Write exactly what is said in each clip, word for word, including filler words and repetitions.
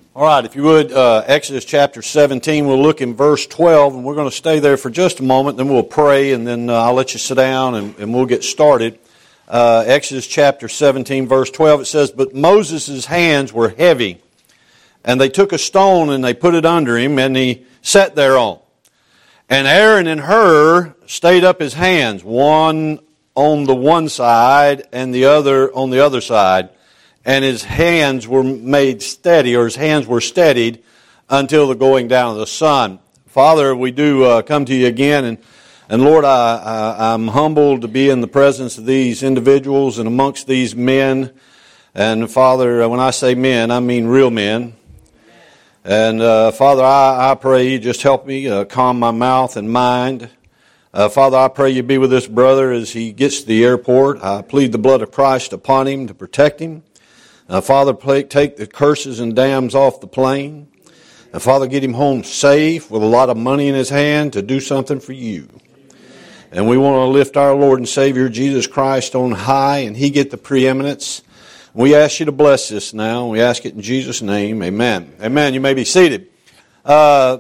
All right, if you would, uh, Exodus chapter seventeen, we'll look in verse twelve, and we're going to stay there for just a moment, then we'll pray, and then uh, I'll let you sit down, and, and we'll get started. Uh, Exodus chapter seventeen, verse twelve, it says, "But Moses' hands were heavy, and they took a stone, and they put it under him, and he sat thereon. And Aaron and Hur stayed up his hands, one on the one side, and the other on the other side. And his hands were made steady, or his hands were steadied until the going down of the sun." Father, we do uh, come to you again, and, and Lord, I, I, I'm humbled to be in the presence of these individuals and amongst these men. And Father, when I say men, I mean real men. And uh, Father, I, I pray you just help me uh, calm my mouth and mind. Uh, Father, I pray you be with this brother as he gets to the airport. I plead the blood of Christ upon him to protect him. Uh, Father, take the curses and damns off the plane. And Father, get him home safe with a lot of money in his hand to do something for you. And we want to lift our Lord and Savior Jesus Christ on high, and he get the preeminence. We ask you to bless this now. We ask it in Jesus' name. Amen. Amen. You may be seated. Uh,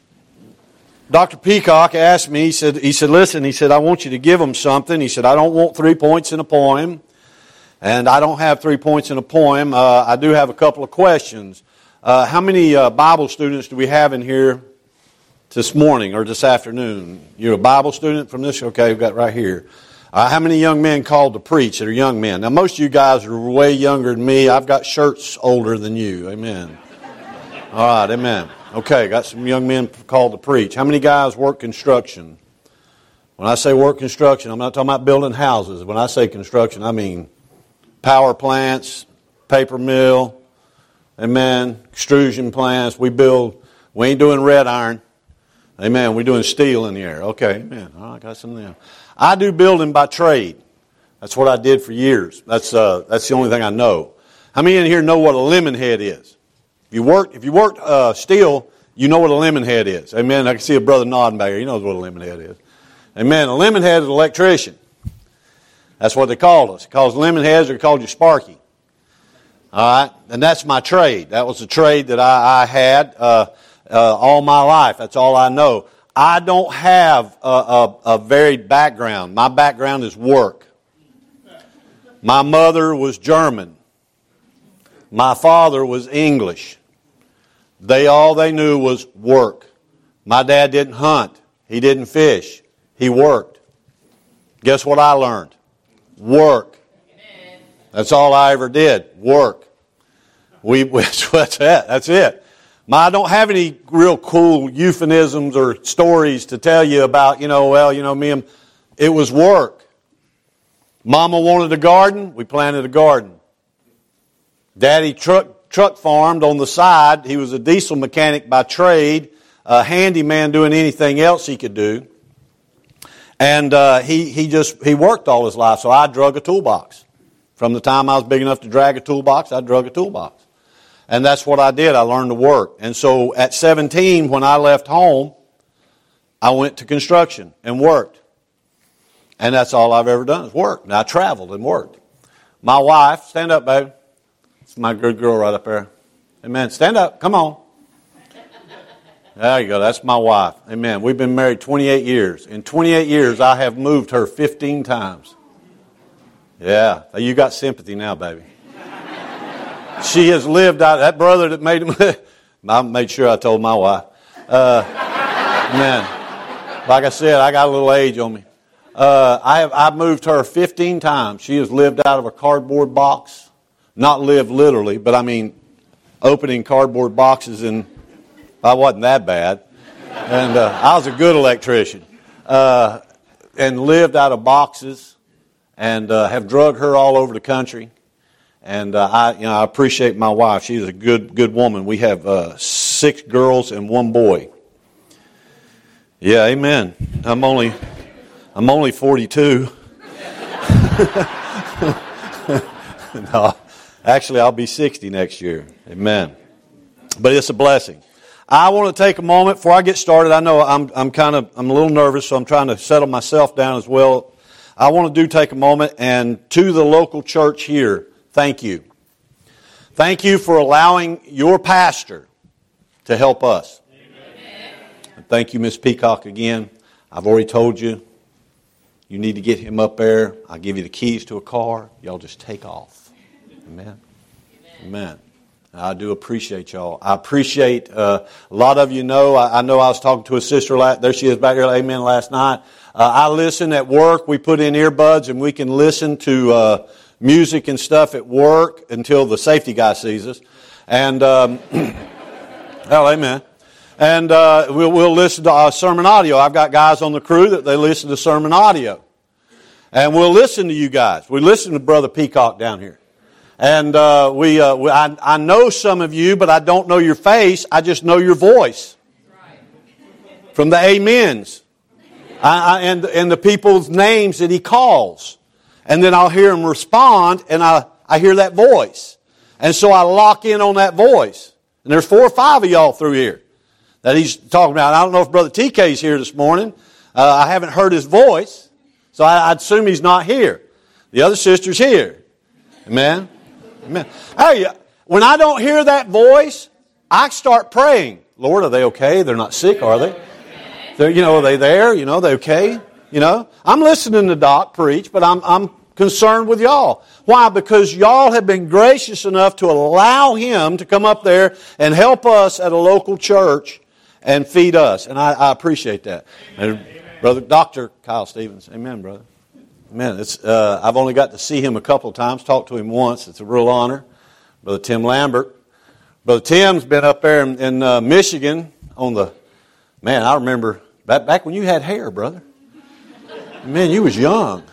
Doctor Peacock asked me, he said, he said, listen, he said, I want you to give them something. He said, I don't want three points in a poem. And I don't have three points in a poem. Uh, I do have a couple of questions. Uh, how many uh, Bible students do we have in here this morning or this afternoon? You're a Bible student from this? Okay, we've got right here. Uh, how many young men called to preach that are young men? Now, most of you guys are way younger than me. I've got shirts older than you. Amen. All right, amen. Okay, got some young men called to preach. How many guys work construction? When I say work construction, I'm not talking about building houses. When I say construction, I mean power plants, paper mill, amen, extrusion plants. We build, we ain't doing red iron. Amen, we're doing steel in the air. Okay, amen. All right, got some of them. I do building by trade. That's what I did for years. That's uh, that's the only thing I know. How many in here know what a lemon head is? If you work, if you worked uh, steel, you know what a lemon head is. Amen. I can see a brother nodding back here. He knows what a lemon head is. Amen. A lemon head is an electrician. That's what they called us. They called us lemon heads, or they called you Sparky. All right, and that's my trade. That was the trade that I, I had uh, uh, all my life. That's all I know. I don't have a, a, a varied background. My background is work. My mother was German. My father was English. They all they knew was work. My dad didn't hunt. He didn't fish. He worked. Guess what I learned? Work. That's all I ever did. Work. We that's it. That's it. My, I don't have any real cool euphemisms or stories to tell you about, you know, well, you know, me and it was work. Mama wanted a garden, we planted a garden. Daddy truck truck farmed on the side. He was a diesel mechanic by trade, a handyman doing anything else he could do. And uh, he he just he worked all his life, so I drug a toolbox. From the time I was big enough to drag a toolbox, I drug a toolbox. And that's what I did. I learned to work. And so at seventeen, when I left home, I went to construction and worked. And that's all I've ever done is work. And I traveled and worked. My wife, stand up, baby. It's my good girl right up there. Amen. Stand up. Come on. There you go. That's my wife. Amen. We've been married twenty-eight years. In twenty-eight years, I have moved her fifteen times. Yeah. You got sympathy now, baby. She has lived out. That brother that made him live, I made sure I told my wife. Uh, man, like I said, I got a little age on me. Uh, I have I've moved her fifteen times. She has lived out of a cardboard box. Not lived literally, but I mean opening cardboard boxes, and I wasn't that bad. And uh, I was a good electrician. Uh, and lived out of boxes, and uh, have drugged her all over the country. And uh, I, you know, I appreciate my wife. She's a good, good woman. We have uh, six girls and one boy. Yeah, amen. I'm only, I'm only forty-two. No, actually, I'll be sixty next year. Amen. But it's a blessing. I want to take a moment before I get started. I know I'm, I'm kind of, I'm a little nervous, so I'm trying to settle myself down as well. I want to do take a moment and to the local church here. Thank you. Thank you for allowing your pastor to help us. Amen. And thank you, Miss Peacock, again. I've already told you, you need to get him up there. I'll give you the keys to a car. Y'all just take off. Amen. Amen. Amen. I do appreciate y'all. I appreciate, uh, a lot of you know, I, I know I was talking to a sister, last, there she is back here, amen, last night. Uh, I listen at work. We put in earbuds and we can listen to uh, music and stuff at work until the safety guy sees us. And, um, oh, amen. And uh, we'll, we'll listen to uh, sermon audio. I've got guys on the crew that they listen to sermon audio. And we'll listen to you guys. We listen to Brother Peacock down here. And uh, we, uh, we I, I know some of you, but I don't know your face. I just know your voice from the amens I, I, and and the people's names that he calls. And then I'll hear him respond, and I I hear that voice, and so I lock in on that voice. And there's four or five of y'all through here that he's talking about. I don't know if Brother T K's here this morning. Uh, I haven't heard his voice, so I, I'd assume he's not here. The other sister's here. Amen. Amen. Hey, when I don't hear that voice, I start praying. Lord, are they okay? They're not sick, are they? They're, you know, are they there? You know, they okay? You know, I'm listening to Doc preach, but I'm I'm concerned with y'all. Why? Because y'all have been gracious enough to allow him to come up there and help us at a local church and feed us, and I, I appreciate that. And Brother Doctor Kyle Stevens, amen, brother. Amen. It's, uh, I've only got to see him a couple of times, talked to him once. It's a real honor. Brother Tim Lambert. Brother Tim's been up there in, in uh, Michigan on the, man, I remember back, back when you had hair, brother. Man, you was young.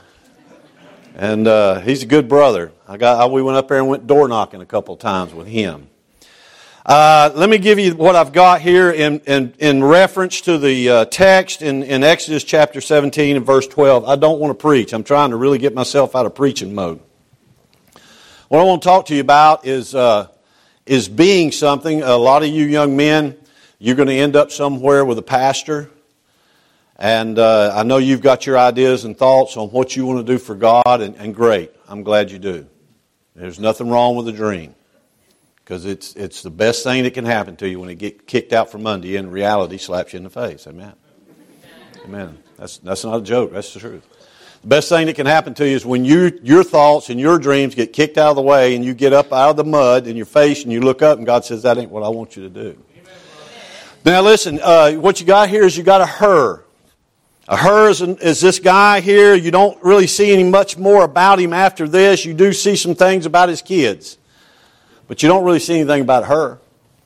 And uh, he's a good brother. I got. I, we went up there and went door knocking a couple of times with him. Uh, let me give you what I've got here in, in, in reference to the uh, text in, in Exodus chapter seventeen and verse twelve. I don't want to preach. I'm trying to really get myself out of preaching mode. What I want to talk to you about is uh, is being something. A lot of you young men, you're going to end up somewhere with a pastor. And uh, I know you've got your ideas and thoughts on what you want to do for God, and, and great. I'm glad you do. There's nothing wrong with a dream. Because it's it's the best thing that can happen to you when it get kicked out from under you and reality slaps you in the face. Amen. Amen. That's that's not a joke. That's the truth. The best thing that can happen to you is when you your thoughts and your dreams get kicked out of the way and you get up out of the mud in your face and you look up and God says, that ain't what I want you to do. Amen. Now listen, uh, what you got here is you got a her. A her is, an, is this guy here. You don't really see any much more about him after this. You do see some things about his kids. But you don't really see anything about her.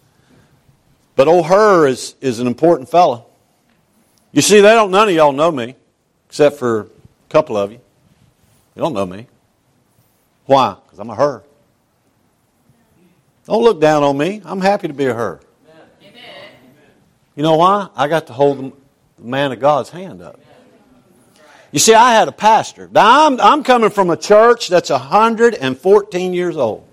But old Hur is, is an important fellow. You see, they don't. None of y'all know me, except for a couple of you. You don't know me. Why? Because I'm a Hur. Don't look down on me. I'm happy to be a Hur. Amen. You know why? I got to hold the man of God's hand up. You see, I had a pastor. Now, I'm, I'm coming from a church that's one hundred fourteen years old.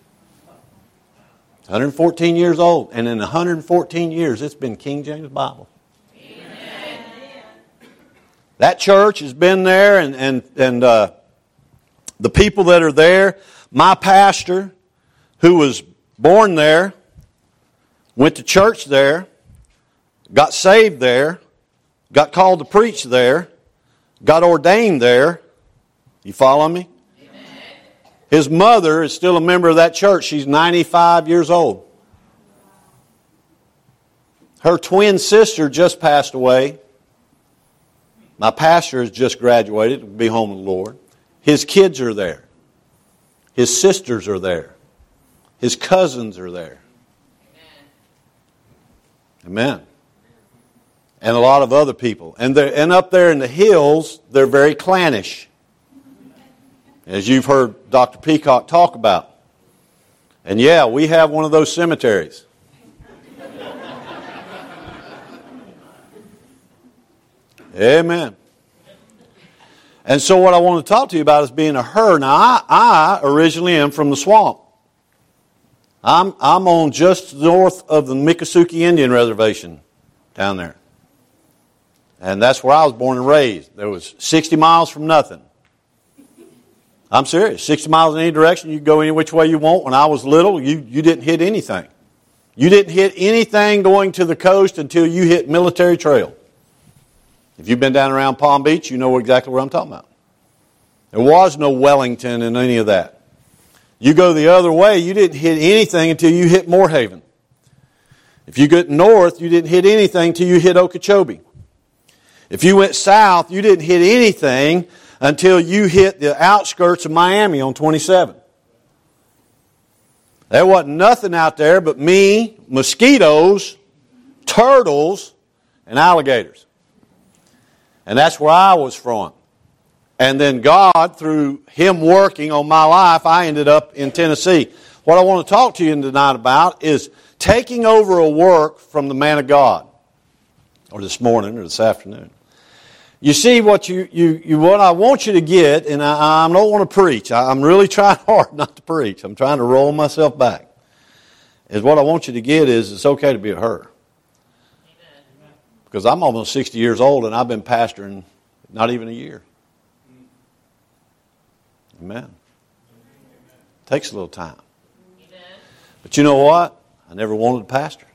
one hundred fourteen years old, and in one hundred fourteen years, it's been King James Bible. Amen. That church has been there, and and and uh, the people that are there. My pastor, who was born there, went to church there, got saved there, got called to preach there, got ordained there. You follow me? His mother is still a member of that church. She's ninety-five years old. Her twin sister just passed away. My pastor has just graduated to be home with the Lord. His kids are there. His sisters are there. His cousins are there. Amen. Amen. And a lot of other people. And, and up there in the hills, they're very clannish. As you've heard Doctor Peacock talk about. And yeah, we have one of those cemeteries. Amen. And so what I want to talk to you about is being a Hur. Now, I, I originally am from the swamp. I'm, I'm on just north of the Miccosukee Indian Reservation down there. And that's where I was born and raised. There was sixty miles from nothing. I'm serious. sixty miles in any direction, you can go any which way you want. When I was little, you, you didn't hit anything. You didn't hit anything going to the coast until you hit Military Trail. If you've been down around Palm Beach, you know exactly what I'm talking about. There was no Wellington and any of that. You go the other way, you didn't hit anything until you hit Moorhaven. If you get north, you didn't hit anything until you hit Okeechobee. If you went south, you didn't hit anything until you hit the outskirts of Miami on twenty-seven. There wasn't nothing out there but me, mosquitoes, turtles, and alligators. And that's where I was from. And then God, through Him working on my life, I ended up in Tennessee. What I want to talk to you tonight about is taking over a work from the man of God. Or this morning or this afternoon. You see, what you, you, you what I want you to get, and I, I don't want to preach. I, I'm really trying hard not to preach. I'm trying to roll myself back. Is what I want you to get is it's okay to be a her. Because I'm almost sixty years old and I've been pastoring not even a year. Amen. Takes a little time. But you know what? I never wanted to pastor.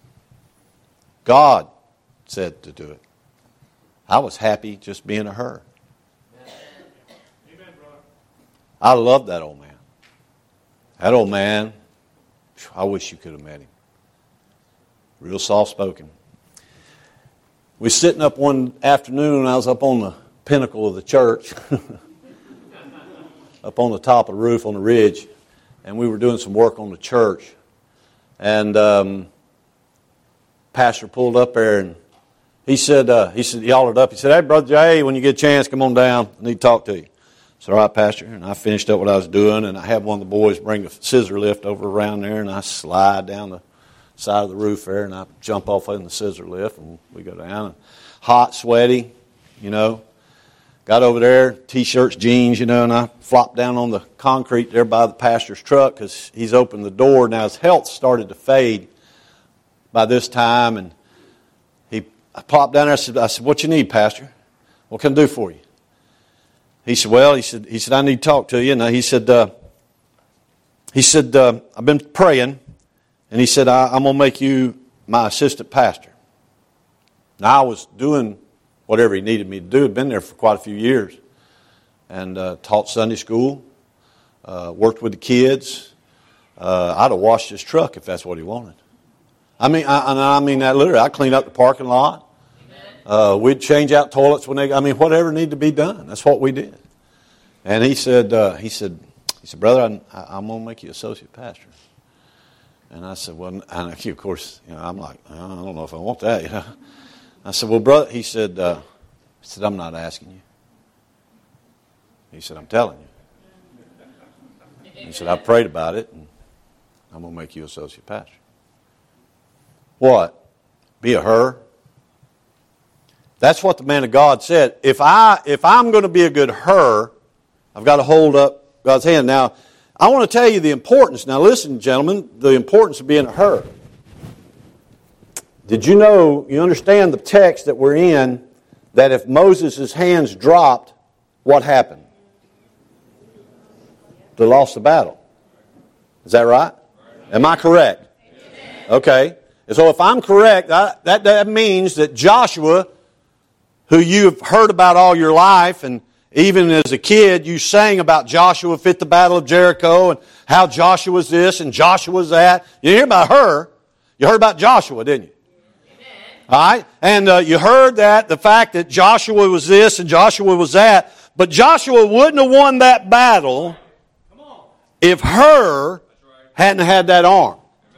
God said to do it. I was happy just being a her. I loved that old man. That old man, I wish you could have met him. Real soft-spoken. We were sitting up one afternoon, and I was up on the pinnacle of the church, up on the top of the roof on the ridge, and we were doing some work on the church. And um, pastor pulled up there, and he said, uh, he said, he hollered up. He said, "Hey, Brother Jay, when you get a chance, come on down. I need to talk to you." I said, "All right, Pastor." And I finished up what I was doing, and I had one of the boys bring a scissor lift over around there, and I slide down the side of the roof there, and I jump off in the scissor lift, and we go down. And hot, sweaty, you know. Got over there, T-shirts, jeans, you know, and I flopped down on the concrete there by the pastor's truck because he's opened the door. Now, his health started to fade by this time, and he I plopped down there. I said, I said, "What you need, Pastor? What can I do for you?" He said, "Well," he said, he said, "I need to talk to you." And he said, uh, he said, uh, "I've been praying," and he said, I, "I'm going to make you my assistant pastor." Now, I was doing whatever he needed me to do. I'd been there for quite a few years, and uh, taught Sunday school, uh, worked with the kids. Uh, I'd have washed his truck if that's what he wanted. I mean, I, I mean that literally. I cleaned up the parking lot. Uh, we'd change out toilets when they. I mean, whatever needed to be done. That's what we did. And he said, uh, he said, he said, "Brother, I'm, I'm going to make you associate pastor." And I said, "Well," and of course, you know, I'm like, I don't know if I want that. You know, I said, "Well, brother," he said, uh, he said, "I'm not asking you." He said, "I'm telling you." He said, "I prayed about it, and I'm going to make you associate pastor." What? Be a her? That's what the man of God said. If I if I'm going to be a good her, I've got to hold up God's hand. Now, I want to tell you the importance. Now, listen, gentlemen, the importance of being a her. Did you know? You understand the text that we're in? That if Moses' hands dropped, what happened? They lost the battle. Is that right? Am I correct? Okay. So if I'm correct, that, that, that means that Joshua, who you've heard about all your life, and even as a kid, you sang about Joshua fit the battle of Jericho, and how Joshua was this and Joshua was that. You didn't hear about her. You heard about Joshua, didn't you? Amen. All right? And uh, you heard that, the fact that Joshua was this and Joshua was that. But Joshua wouldn't have won that battle if her hadn't had that arm.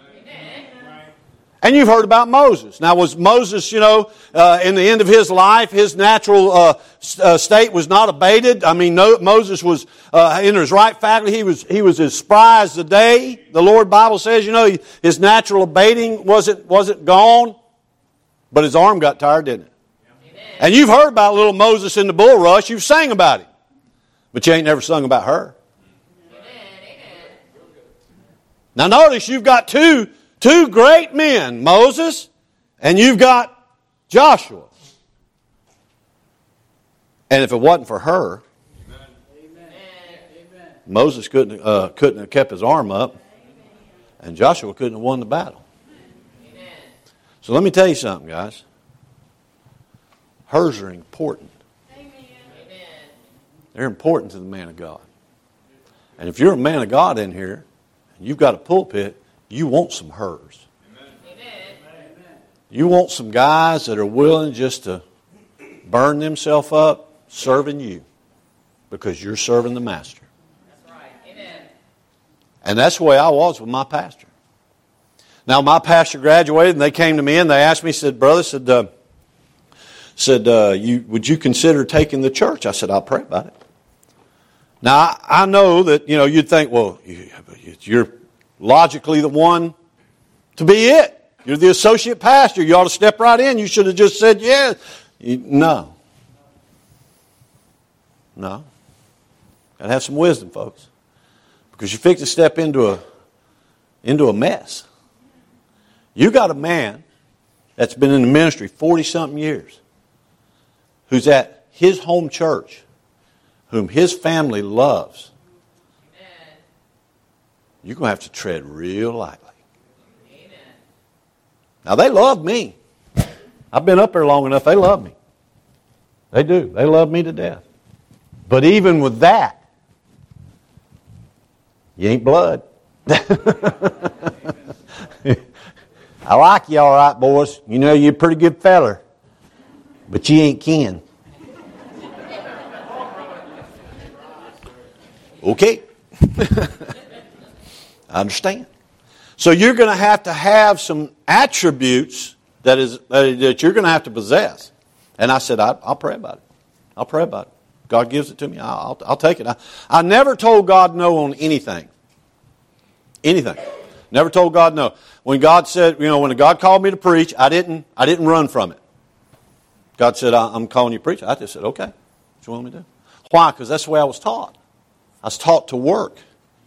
And you've heard about Moses. Now, was Moses, you know, uh, in the end of his life, his natural uh, uh, state was not abated. I mean, no, Moses was uh, in his right faculty. He was he was as spry as the day. The Lord Bible says, you know, he, his natural abating wasn't wasn't gone, but his arm got tired, didn't it? Amen. And you've heard about little Moses in the bulrush. You've sang about him, but you ain't never sung about her. Amen. Now, notice you've got two. Two great men, Moses, and you've got Joshua. And if it wasn't for her, Moses couldn't uh, couldn't have kept his arm up, and Joshua couldn't have won the battle. So let me tell you something, guys. Hers are important. They're important to the man of God. And if you're a man of God in here, and you've got a pulpit, you want some hers. You want some guys that are willing just to burn themselves up serving you because you're serving the master. That's right. Amen. And that's the way I was with my pastor. Now, my pastor graduated, and they came to me and they asked me, said, brother, said, uh, said, uh, you, would you consider taking the church? I said, I'll pray about it. Now, I, I know that, you know, you'd think, well, you, you're logically the one to be it. You're the associate pastor. You ought to step right in. You should have just said yes. You, no. No. Got to have some wisdom, folks. Because you fix to step into a, into a mess. You got a man that's been in the ministry forty-something years who's at his home church, whom his family loves. Amen. You're going to have to tread real lightly. Amen. Now, they love me. I've been up there long enough. They love me. They do. They love me to death. But even with that, you ain't blood. I like you all right, boys. You know you're a pretty good feller. But you ain't kin. Okay. I understand. So you're going to have to have some attributes that is that you're going to have to possess. And I said, I, I'll pray about it. I'll pray about it. God gives it to me. I'll, I'll take it. I, I never told God no on anything. Anything. Never told God no. When God said, you know, when God called me to preach, I didn't, I didn't run from it. God said, I'm calling you to preach. I just said, okay. What you want me to do? Why? Because that's the way I was taught. I was taught to work.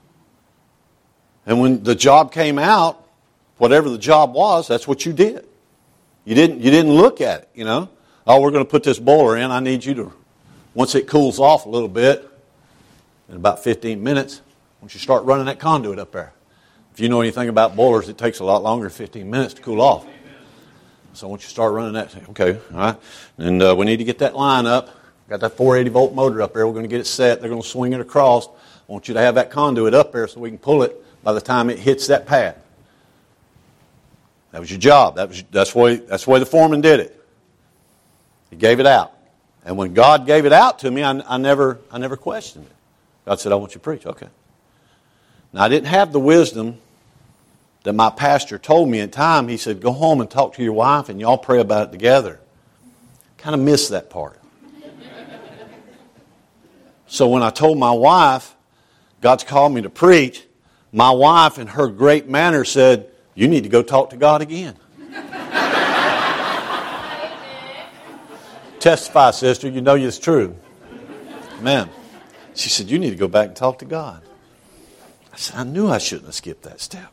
And when the job came out, whatever the job was, that's what you did. You didn't, you didn't look at it, you know. Oh, we're going to put this boiler in. I need you to, once it cools off a little bit, in about fifteen minutes, once you start running that conduit up there. If you know anything about boilers, it takes a lot longer than fifteen minutes to cool off. So once you start running that, okay, all right. And uh, we need to get that line up. Got that four eighty volt motor up there. We're going to get it set. They're going to swing it across. I want you to have that conduit up there so we can pull it by the time it hits that pad. That was your job. That was that's the way that's the way the foreman did it. He gave it out. And when God gave it out to me, I, I never I never questioned it. God said, I want you to preach. Okay. Now, I didn't have the wisdom that my pastor told me at time. He said, go home and talk to your wife and y'all pray about it together. Kind of missed that part. So when I told my wife, God's called me to preach, my wife in her great manner said, you need to go talk to God again. Testify, sister, you know it's true. Amen. She said, you need to go back and talk to God. I said, I knew I shouldn't have skipped that step.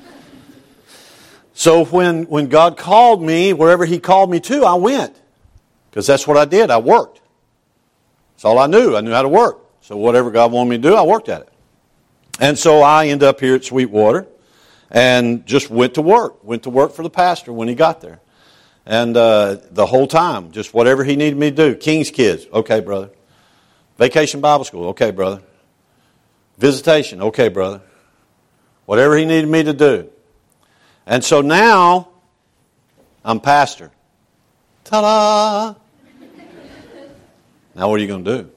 So when, when God called me, wherever He called me to, I went. Because that's what I did. I worked. That's all I knew. I knew how to work. So whatever God wanted me to do, I worked at it. And so I ended up here at Sweetwater and just went to work. Went to work for the pastor when he got there. And uh, the whole time, just whatever he needed me to do. King's Kids, okay, brother. Vacation Bible School, okay, brother. Visitation, okay, brother. Whatever he needed me to do. And so now, I'm pastor. Ta-da! Now what are you going to do?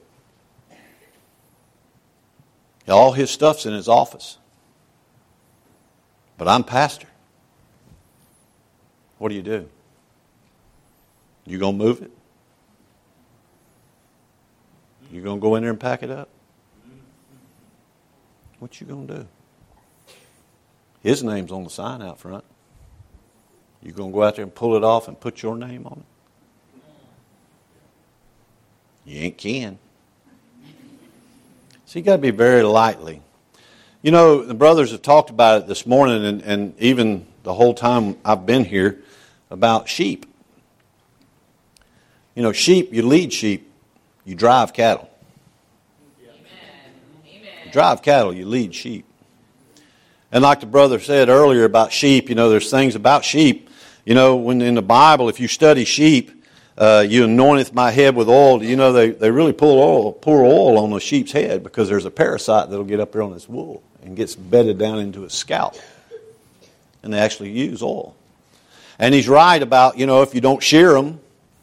All his stuff's in his office. But I'm pastor. What do you do? You going to move it? You going to go in there and pack it up? What you going to do? His name's on the sign out front. You going to go out there and pull it off and put your name on it? You ain't can. So you got to be very lightly. You know, the brothers have talked about it this morning and, and even the whole time I've been here about sheep. You know, sheep, you lead sheep, you drive cattle. Amen. drive cattle, you lead sheep. And like the brother said earlier about sheep, you know, there's things about sheep. You know, when in the Bible, if you study sheep, uh, you anointeth my head with oil. You know, they, they really pull oil, pour oil on the sheep's head because there's a parasite that'll get up there on its wool and gets bedded down into its scalp. And they actually use oil. And he's right about, you know, if you don't shear them,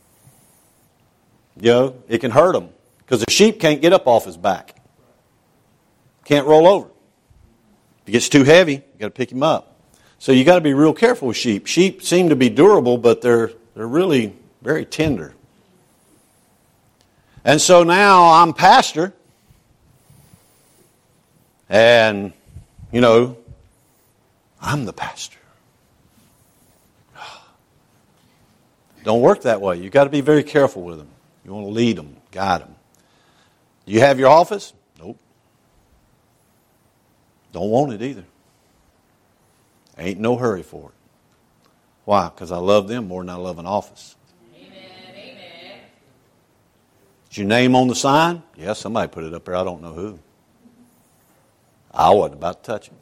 you know, it can hurt them. Because the sheep can't get up off his back. Can't roll over. If it gets too heavy, you got to pick him up. So you got to be real careful with sheep. Sheep seem to be durable, but they're they're really very tender. And so now I'm pastor, and you know, I'm the pastor. Don't work that way. You got to be very careful with them. You want to lead them, guide them. Do you have your office? Nope. Don't want it either. Ain't no hurry for it. Why? Because I love them more than I love an office. Amen. Amen. Is your name on the sign? Yeah, somebody put it up there. I don't know who. I wasn't about to touch it.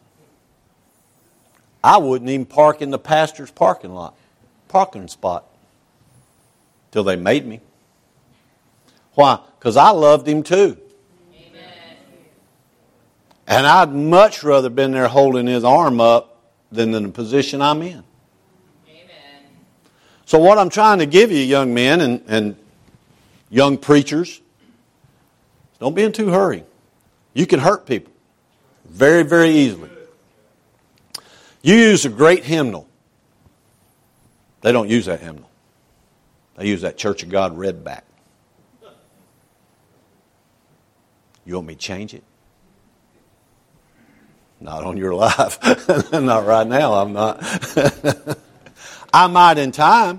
I wouldn't even park in the pastor's parking lot, parking spot, till they made me. Why? Because I loved him too. Amen. And I'd much rather been there holding his arm up than in the position I'm in. Amen. So what I'm trying to give you, young men and, and young preachers, don't be in too hurry. You can hurt people very, very easily. You use a great hymnal. They don't use that hymnal. They use that Church of God redback. You want me to change it? Not on your life. Not right now, I'm not. I might in time.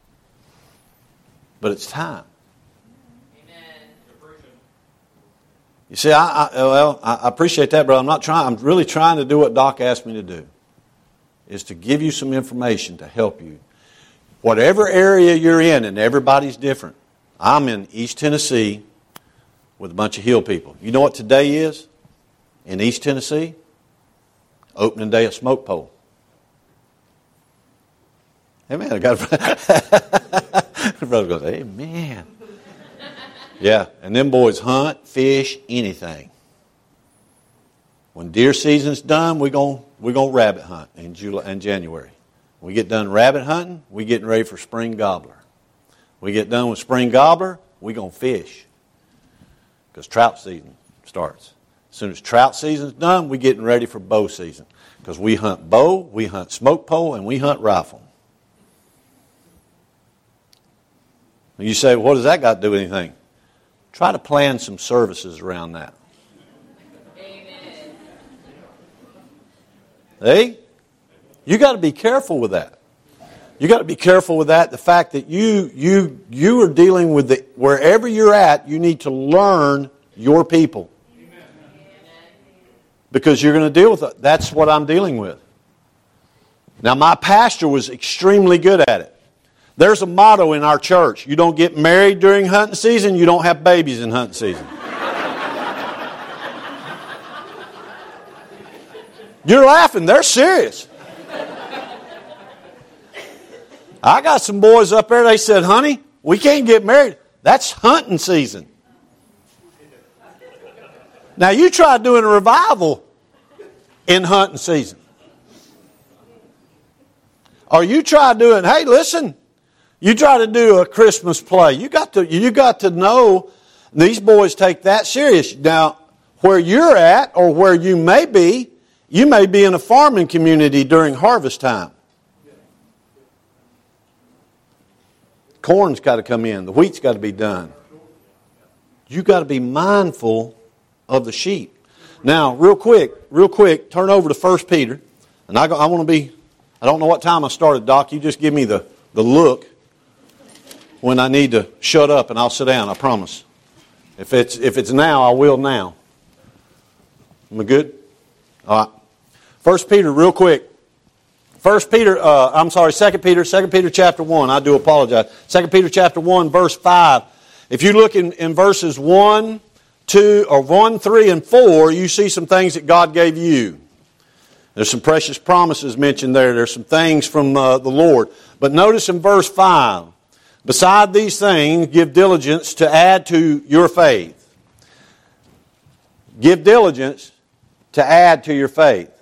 But it's time. Amen. You see, I, I well, I appreciate that, but I'm not trying. I'm really trying to do what Doc asked me to do. Is to give you some information to help you. Whatever area you're in, and everybody's different. I'm in East Tennessee with a bunch of Hill people. You know what today is in East Tennessee? Opening day of Smoke Pole. Amen. I got a brother goes, amen. Yeah, and them boys hunt, fish, anything. When deer season's done, we're going we're gonna rabbit hunt in July and January. When we get done rabbit hunting, we're getting ready for spring gobbler. We get done with spring gobbler, we're going to fish. Because trout season starts. As soon as trout season's done, we're getting ready for bow season. Because we hunt bow, we hunt smoke pole, and we hunt rifle. And you say, what does that got to do with anything? Try to plan some services around that. Amen. Hey? You got to be careful with that. You got to be careful with that. The fact that you you you are dealing with the wherever you're at, you need to learn your people. Amen. Because you're going to deal with it. That's what I'm dealing with. Now, my pastor was extremely good at it. There's a motto in our church: you don't get married during hunting season, you don't have babies in hunting season. You're laughing. They're serious. I got some boys up there, they said, honey, we can't get married. That's hunting season. Now, you try doing a revival in hunting season. Or you try doing, hey, listen, you try to do a Christmas play. You got to, you got to know these boys take that serious. Now, where you're at or where you may be, you may be in a farming community during harvest time. Corn's got to come in. The wheat's got to be done. You got to be mindful of the sheep. Now, real quick, real quick, turn over to First Peter. And I, go, I want to be, I don't know what time I started, Doc. You just give me the, the look when I need to shut up and I'll sit down, I promise. If it's, if it's now, I will now. Am I good? All right. First Peter, real quick. First Peter, uh, I'm sorry, Second Peter, Second Peter chapter one. I do apologize. Second Peter chapter one, verse five. If you look in, in verses one, two, or one, three, and four, you see some things that God gave you. There's some precious promises mentioned there. There's some things from uh, the Lord. But notice in verse five, beside these things, give diligence to add to your faith. Give diligence to add to your faith.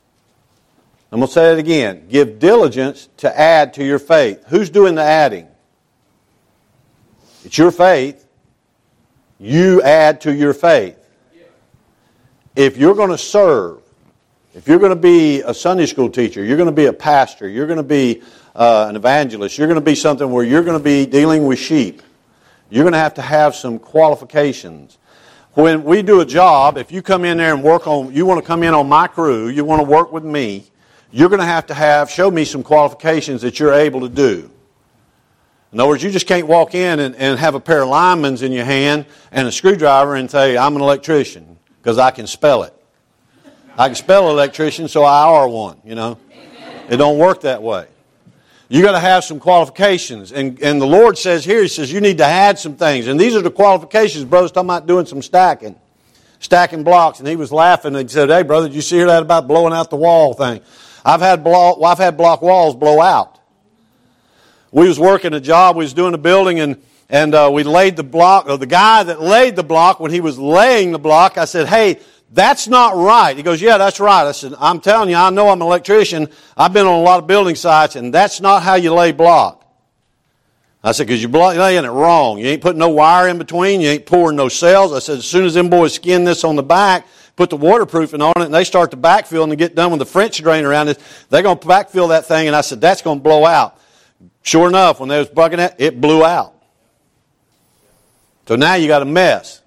I'm going to say it again. Give diligence to add to your faith. Who's doing the adding? It's your faith. You add to your faith. If you're going to serve, if you're going to be a Sunday school teacher, you're going to be a pastor, you're going to be uh, an evangelist, you're going to be something where you're going to be dealing with sheep, you're going to have to have some qualifications. When we do a job, if you come in there and work on, you want to come in on my crew, you want to work with me, you're going to have to have, show me some qualifications that you're able to do. In other words, you just can't walk in and, and have a pair of linemen's in your hand and a screwdriver and say, I'm an electrician, because I can spell it. I can spell electrician, so I are one, you know. It don't work that way. You got to have some qualifications. And, and the Lord says here, He says, you need to add some things. And these are the qualifications. Brother's talking about doing some stacking. Stacking blocks. And he was laughing and he said, hey, brother, did you see that about blowing out the wall thing? I've had block, well, I've had block walls blow out. We was working a job, we was doing a building, and, and uh, we laid the block, or the guy that laid the block, when he was laying the block, I said, hey, that's not right. He goes, yeah, that's right. I said, I'm telling you, I know I'm an electrician. I've been on a lot of building sites, and that's not how you lay block. I said, because you're laying it wrong. You ain't putting no wire in between. You ain't pouring no cells. I said, as soon as them boys skin this on the back, put the waterproofing on it, and they start to backfill and get done with the French drain around it, they're going to backfill that thing, and I said, that's going to blow out. Sure enough, when they was bugging it, it blew out. So now you got a mess.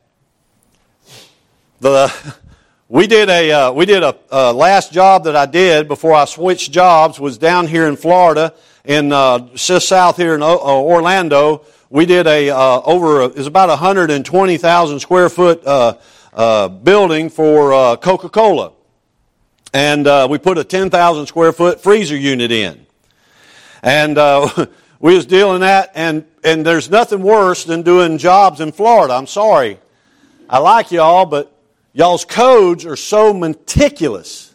The... We did a uh, we did a uh, last job that I did before I switched jobs was down here in Florida, in uh, just south here in uh, Orlando. We did a uh, over a, it was about a hundred and twenty thousand square foot uh, uh, building for uh, Coca-Cola, and uh, we put a ten thousand square foot freezer unit in, and uh, we was dealing that, and and there's nothing worse than doing jobs in Florida. I'm sorry, I like y'all, but y'all's codes are so meticulous.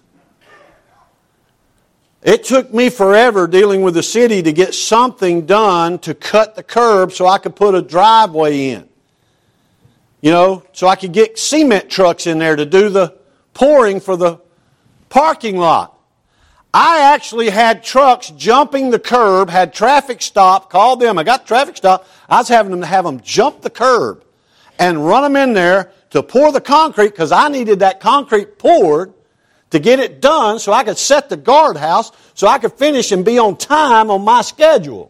It took me forever dealing with the city to get something done to cut the curb so I could put a driveway in. You know, so I could get cement trucks in there to do the pouring for the parking lot. I actually had trucks jumping the curb, had traffic stop, called them. I got traffic stop. I was having them to have them jump the curb and run them in there to pour the concrete, because I needed that concrete poured to get it done so I could set the guardhouse so I could finish and be on time on my schedule.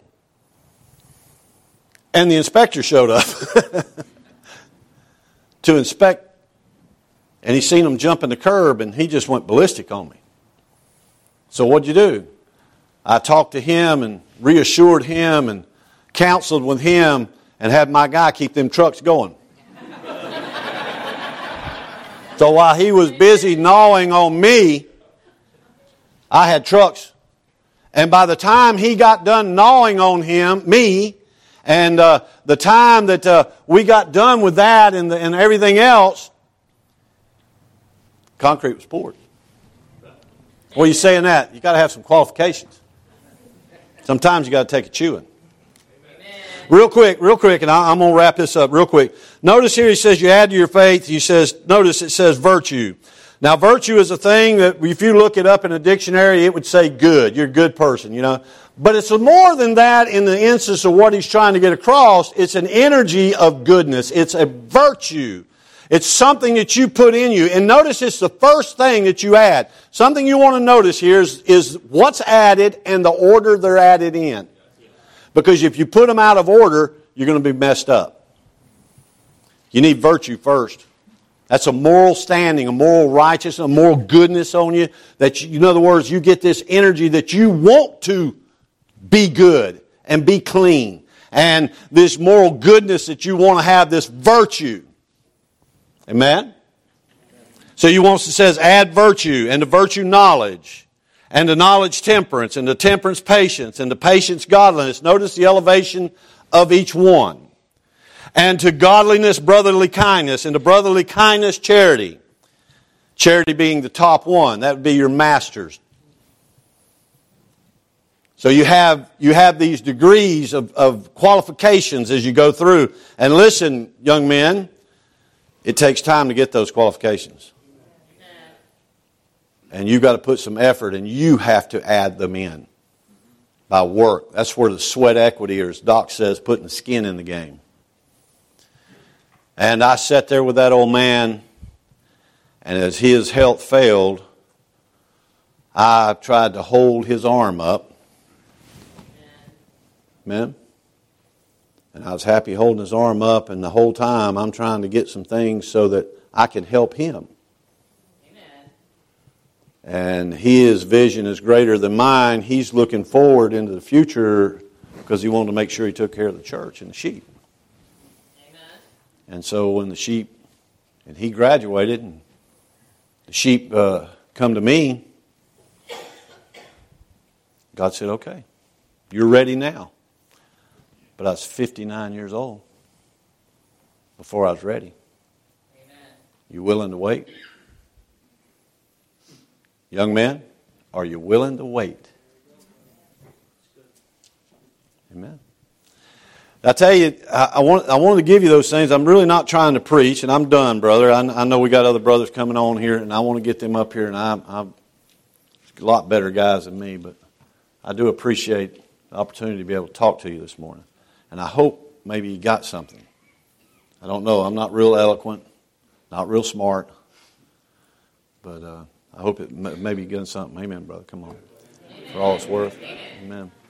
And the inspector showed up to inspect, and he seen them jumping the curb, and he just went ballistic on me. So what'd you do? I talked to him and reassured him and counseled with him and had my guy keep them trucks going. So while he was busy gnawing on me, I had trucks. And by the time he got done gnawing on him, me, and uh, the time that uh, we got done with that and, the, and everything else, concrete was poured. What are you saying that? You got to have some qualifications. Sometimes you got to take a chewing. Real quick, real quick, and I'm going to wrap this up real quick. Notice here he says you add to your faith. He says, notice it says virtue. Now, virtue is a thing that if you look it up in a dictionary, it would say good. You're a good person, you know. But it's more than that in the instance of what he's trying to get across. It's an energy of goodness. It's a virtue. It's something that you put in you. And notice it's the first thing that you add. Something you want to notice here is, is what's added and the order they're added in. Because if you put them out of order, you're going to be messed up. You need virtue first. That's a moral standing, a moral righteousness, a moral goodness on you. That you, in other words, you get this energy that you want to be good and be clean. And this moral goodness that you want to have, this virtue. Amen? So you want, it says, add virtue, and to virtue knowledge. And to knowledge temperance, and to temperance patience, and to patience godliness. Notice the elevation of each one. And to godliness, brotherly kindness. And to brotherly kindness, charity. Charity being the top one. That would be your masters. So you have you have these degrees of, of qualifications as you go through. And listen, young men, it takes time to get those qualifications. And you've got to put some effort, and you have to add them in by work. That's where the sweat equity, or as Doc says, putting the skin in the game. And I sat there with that old man, and as his health failed, I tried to hold his arm up. Amen. And I was happy holding his arm up, and the whole time I'm trying to get some things so that I can help him. Amen. And his vision is greater than mine. He's looking forward into the future because he wanted to make sure he took care of the church and the sheep. Amen. And so when the sheep, and he graduated, and the sheep uh, come to me, God said, okay, you're ready now. But I was fifty-nine years old before I was ready. Amen. You willing to wait? Young man, are you willing to wait? Amen. I tell you, I, I want I wanted to give you those things. I'm really not trying to preach, and I'm done, brother. I, I know we got other brothers coming on here, and I want to get them up here, and I'm, I'm a lot better guys than me, but I do appreciate the opportunity to be able to talk to you this morning. And I hope maybe you got something. I don't know. I'm not real eloquent, not real smart. But uh, I hope it maybe you got something. Amen, brother. Come on. For all it's worth. Amen.